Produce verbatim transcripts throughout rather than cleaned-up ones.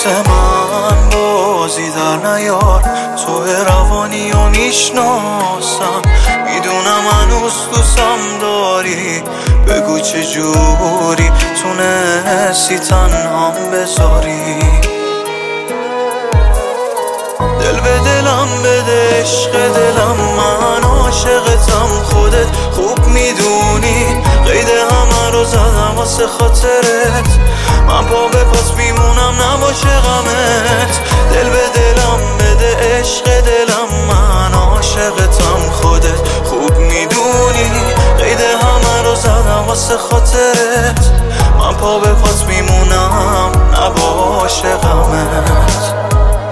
واسه من بازی در نیار، تو روانی و میشناسم، میدونم هنوز دوستم داری، بگو چجوری تونستی تنهام بذاری. دل به دلم بده عشق دلم، من عاشقتم، خودت خوب میدونی، قید همه رو زدم واسه خاطرت، من پا به پاس میمونم نباشه غمت. دل به دلم بده عشق دلم، من عاشقتم، خودت خوب میدونی، قید همه رو زدم واسه خاطرت، من پا به پاس میمونم نباشه غمت.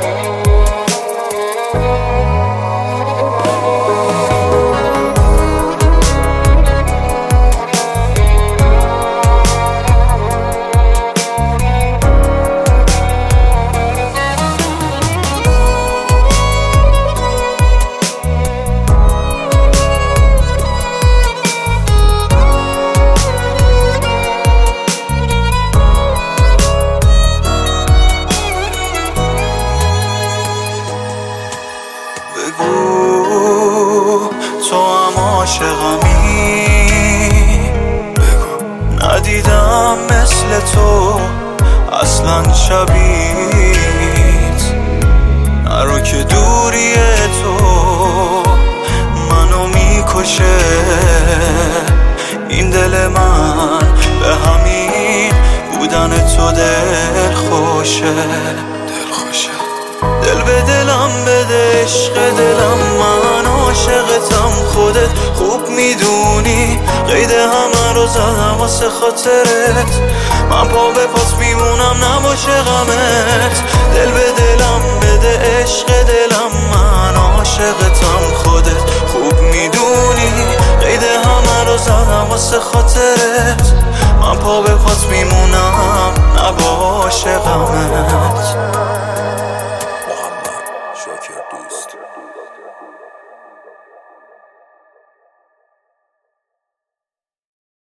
بگو تو هم عاشقمی، بگو ندیدم مثل تو اصلا شبیت، نرو که دوری تو منو میکشه، این دل من به همین بودن تو دل خوشه. دل به دلم بده عشق دلم، من عاشقتم، خودت خوب میدونی، قید همه رو زدم واسه خاطرت، من پا به پاس میمونم نباشه غمت. دل به دلم بده عشق دلم، من عاشقتم، خودت خوب میدونی، قید همه رو زدم واسه خاطرت، من پا به پاس میمونم نباشه غمت.